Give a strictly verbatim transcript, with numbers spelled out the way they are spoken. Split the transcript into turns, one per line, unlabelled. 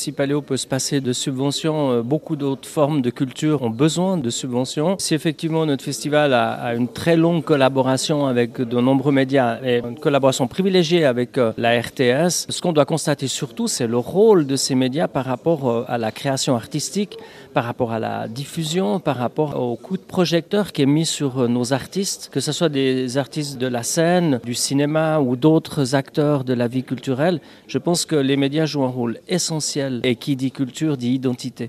si Paléo peut se passer de subventions, beaucoup d'autres formes de culture ont besoin de subventions. Si effectivement notre festival a, a une très longue collaboration avec de nombreux médias et une collaboration privilégiée avec la R T S, ce qu'on doit constater surtout, c'est le rôle de ces médias par rapport à la création artistique, par rapport à la diffusion, par rapport au coup de projecteur qui est mis sur nos artistes, que ce soit des artistes de la scène, du cinéma ou d'autres acteurs de la vie culturelle. Je pense que les médias jouent un rôle essentiel et qui dit culture dit identité.